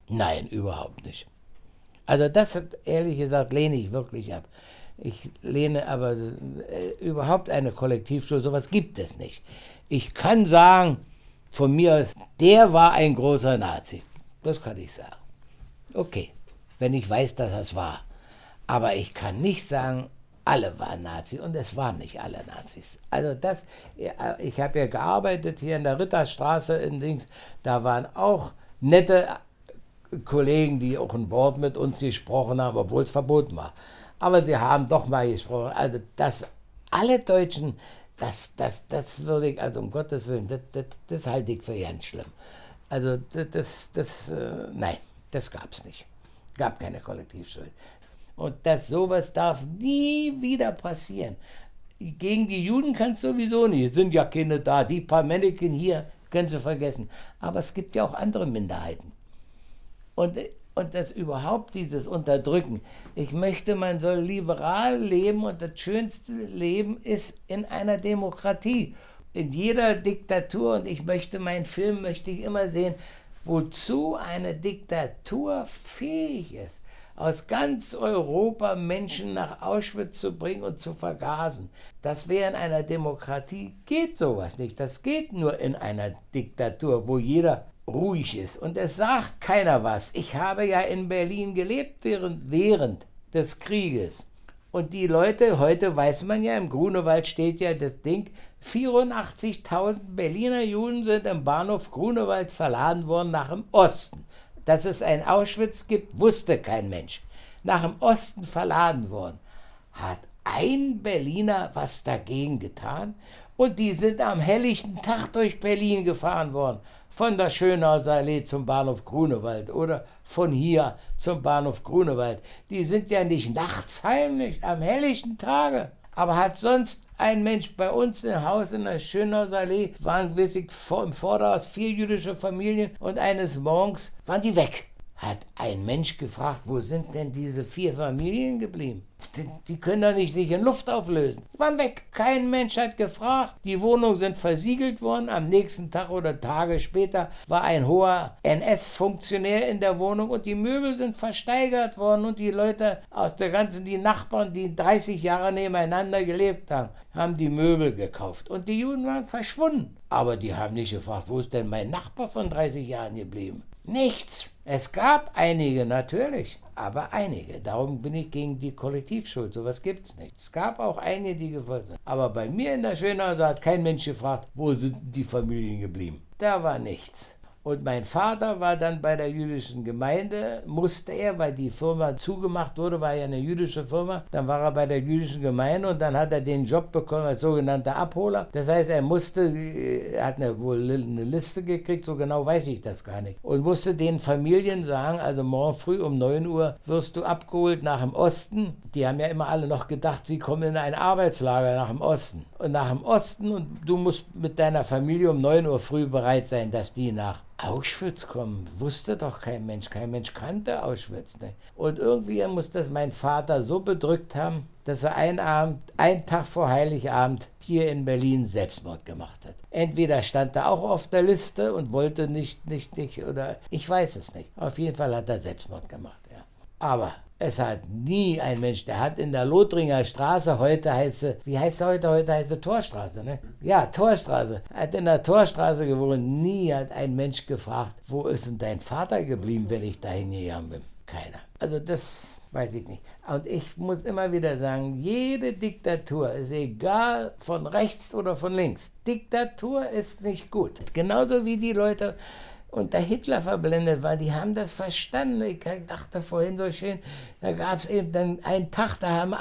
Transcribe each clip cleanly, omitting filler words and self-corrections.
Nein, überhaupt nicht. Also das, ehrlich gesagt, lehne ich wirklich ab. Ich lehne aber überhaupt eine Kollektivschule, sowas gibt es nicht. Ich kann sagen, von mir aus, der war ein großer Nazi. Das kann ich sagen. Okay, wenn ich weiß, dass das war. Aber ich kann nicht sagen, alle waren Nazis und es waren nicht alle Nazis. Also das, ich habe ja gearbeitet hier in der Ritterstraße in Dings, da waren auch nette Kollegen, die auch ein Wort mit uns gesprochen haben, obwohl es verboten war. Aber sie haben doch mal gesprochen. Also dass alle Deutschen, das würde ich, also um Gottes Willen, das halte ich für ganz schlimm. Also nein, das gab es nicht. Gab keine Kollektivschuld. Und sowas darf nie wieder passieren. Gegen die Juden kann es sowieso nicht. Es sind ja keine da. Die paar Männchen hier können Sie vergessen. Aber es gibt ja auch andere Minderheiten. Und das überhaupt, dieses Unterdrücken. Ich möchte, man soll liberal leben und das schönste Leben ist in einer Demokratie. In jeder Diktatur, und meinen Film möchte ich immer sehen, wozu eine Diktatur fähig ist, aus ganz Europa Menschen nach Auschwitz zu bringen und zu vergasen. Das wäre in einer Demokratie, geht sowas nicht. Das geht nur in einer Diktatur, wo jeder ruhig ist. Und es sagt keiner was. Ich habe ja in Berlin gelebt während des Krieges. Und die Leute, heute weiß man ja, im Grunewald steht ja das Ding, 84.000 Berliner Juden sind im Bahnhof Grunewald verladen worden nach dem Osten. Dass es ein Auschwitz gibt, wusste kein Mensch. Nach dem Osten verladen worden. Hat ein Berliner was dagegen getan? Und die sind am helllichten Tag durch Berlin gefahren worden. Von der Schönhauser Allee zum Bahnhof Grunewald oder von hier zum Bahnhof Grunewald. Die sind ja nicht nachts heimlich, am helllichten Tage. Aber hat sonst ein Mensch bei uns im Haus in der Schönhauser Allee, waren im Vorderhaus 4 jüdische Familien und eines Morgens waren die weg. Hat ein Mensch gefragt, wo sind denn diese 4 Familien geblieben? Die können doch nicht sich in Luft auflösen. Die waren weg. Kein Mensch hat gefragt. Die Wohnungen sind versiegelt worden. Am nächsten Tag oder Tage später war ein hoher NS-Funktionär in der Wohnung und die Möbel sind versteigert worden und die Leute aus der ganzen, die Nachbarn, die 30 Jahre nebeneinander gelebt haben, haben die Möbel gekauft. Und die Juden waren verschwunden. Aber die haben nicht gefragt, wo ist denn mein Nachbar von 30 Jahren geblieben? Nichts. Es gab einige, natürlich, aber einige. Darum bin ich gegen die Kollektivschuld. Sowas gibt es nicht. Es gab auch einige, die gefolgt sind. Aber bei mir in der Schönhauser hat kein Mensch gefragt, wo sind die Familien geblieben. Da war nichts. Und mein Vater war dann bei der jüdischen Gemeinde, musste er, weil die Firma zugemacht wurde, war ja eine jüdische Firma, dann war er bei der jüdischen Gemeinde und dann hat er den Job bekommen als sogenannter Abholer. Das heißt, er hat wohl eine Liste gekriegt, so genau weiß ich das gar nicht. Und musste den Familien sagen, also morgen früh um 9 Uhr wirst du abgeholt nach dem Osten. Die haben ja immer alle noch gedacht, sie kommen in ein Arbeitslager nach dem Osten. Und nach dem Osten und du musst mit deiner Familie um 9 Uhr früh bereit sein, dass die nach Auschwitz kommen, wusste doch kein Mensch kannte Auschwitz nicht. Und irgendwie muss das mein Vater so bedrückt haben, dass er einen Tag vor Heiligabend hier in Berlin Selbstmord gemacht hat. Entweder stand er auch auf der Liste und wollte nicht, oder ich weiß es nicht. Auf jeden Fall hat er Selbstmord gemacht, ja. Aber es hat nie ein Mensch, der hat in der Lothringer Straße, heute heißt sie, wie heißt sie heute? Heute heißt sie Torstraße, ne? Ja, Torstraße. Hat in der Torstraße gewohnt. Nie hat ein Mensch gefragt, wo ist denn dein Vater geblieben, wenn ich da hingegangen bin? Keiner. Also das weiß ich nicht. Und ich muss immer wieder sagen, jede Diktatur ist egal von rechts oder von links. Diktatur ist nicht gut. Genauso wie die Leute unter Hitler verblendet waren, die haben das verstanden. Ich dachte vorhin so schön, da gab es eben dann einen Tag, da haben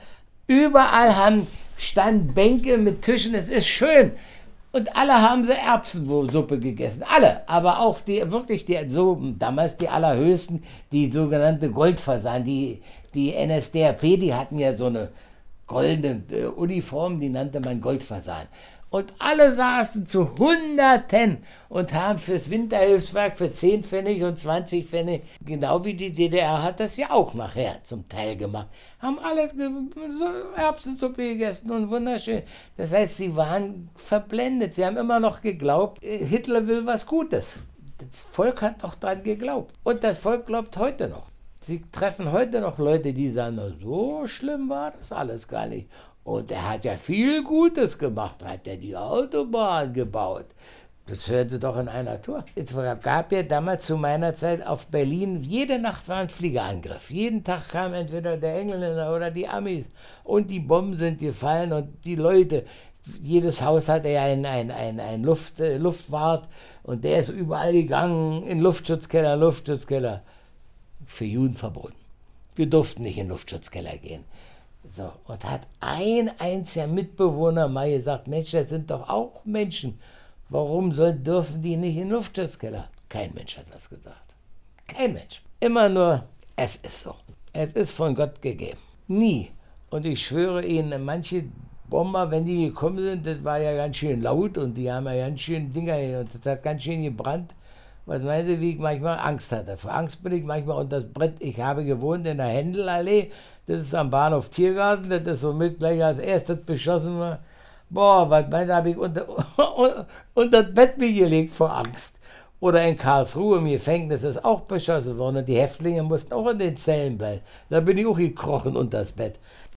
überall standen Bänke mit Tischen, es ist schön. Und alle haben sie Erbsensuppe gegessen, alle, aber auch damals die allerhöchsten, die sogenannte Goldfasan, die NSDAP, die hatten ja so eine goldene Uniform, die nannte man Goldfasan. Und alle saßen zu Hunderten und haben fürs Winterhilfswerk für 10 Pfennig und 20 Pfennig, genau wie die DDR hat das ja auch nachher zum Teil gemacht, haben alle Erbsensuppe gegessen und wunderschön. Das heißt, sie waren verblendet, sie haben immer noch geglaubt, Hitler will was Gutes. Das Volk hat doch dran geglaubt. Und das Volk glaubt heute noch. Sie treffen heute noch Leute, die sagen, na, so schlimm war das alles gar nicht. Und er hat ja viel Gutes gemacht, hat er die Autobahn gebaut. Das hören Sie doch in einer Tour. Es gab ja damals zu meiner Zeit auf Berlin, jede Nacht war ein Fliegerangriff. Jeden Tag kam entweder der Engländer oder die Amis und die Bomben sind gefallen und die Leute, jedes Haus hatte ja einen Luftwart und der ist überall gegangen, in Luftschutzkeller. Für Juden verboten. Wir durften nicht in den Luftschutzkeller gehen. So, und hat ein einziger Mitbewohner mal gesagt, Mensch, das sind doch auch Menschen. Warum dürfen die nicht in den Luftschutzkeller? Kein Mensch hat das gesagt. Kein Mensch. Immer nur, es ist so. Es ist von Gott gegeben. Nie. Und ich schwöre Ihnen, manche Bomber, wenn die gekommen sind, das war ja ganz schön laut und die haben ja ganz schön Dinger und das hat ganz schön gebrannt. Was meinen Sie, wie ich manchmal Angst hatte? Vor Angst bin ich manchmal unter das Brett. Ich habe gewohnt in der Händelallee, das ist am Bahnhof Tiergarten, das ist somit gleich als erstes beschossen war. Boah, was meinen Sie, habe ich unter das Bett mir gelegt vor Angst. Oder in Karlsruhe im Gefängnis ist auch beschossen worden und die Häftlinge mussten auch in den Zellen bleiben. Da bin ich auch gekrochen unter das Bett.